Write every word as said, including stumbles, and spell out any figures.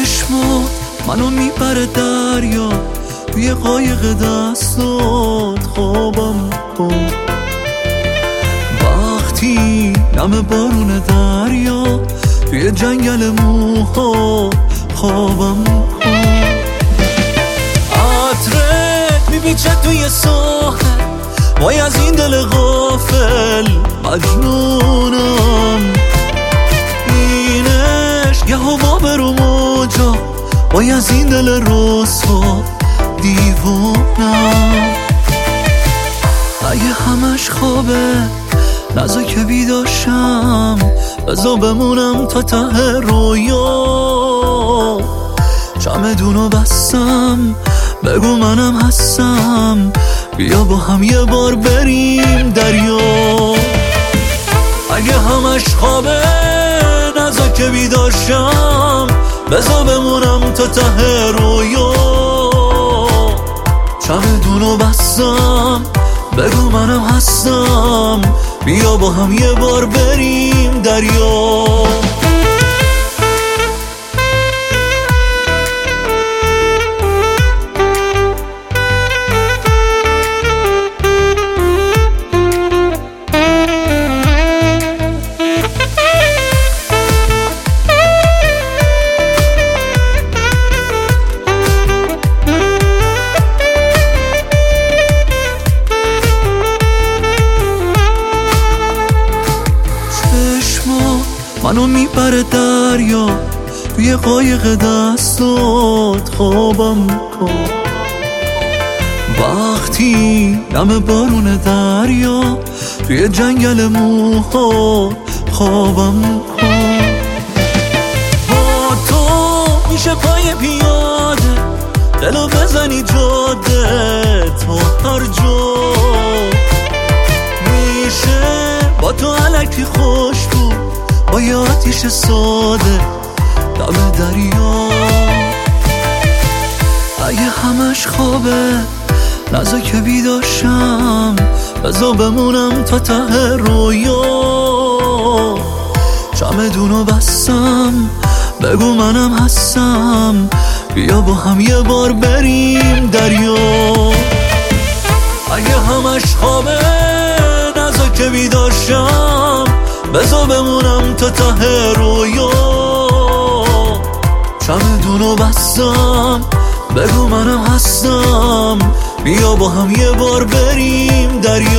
چشمات منو میبره دریا، توی قایق دستات خوابم کن. وقتی نم بارون دریا توی جنگل موها خوابم کن. عطرت میپیچه توی ساحل، وای از این دل غافل مجنونم. اینش یه هوا برو موجا، وای از این دل رسوا دیوونم. اگه همش خوابه نزا که بیداشم، بزا بمونم تا ته رویا. چمدونو بستم بگو منم هستم، بیا با هم یه بار بریم دریا. اگه همش خوابه نزا که بیداشم، بزا بمونم تا ته رویا. چمدونو بستم بگو منم هستم، بیا با هم یه بار بریم دریا. منو میبره دریا، توی قایق دستات خوابم کن. وقتی نم بارون دریا توی جنگل موها خوابم کن. با تو میشه پای پیاده دلو بزنی جاده تا هر جا. میشه با تو الکی خوش بود با یه آتیش ساده دم دریا. اگه همش خوابه نزا که بیداشم، بزا بمونم تا ته رویا. چمدونو بستم بگو منم هستم، بیا با هم یه بار بریم دریا. اگه همش خوابه نزا که بیداشم، بزا بمونم تا ته رویا. چمدونو بستم بگو منم هستم، بیا با هم یه بار بریم دریا.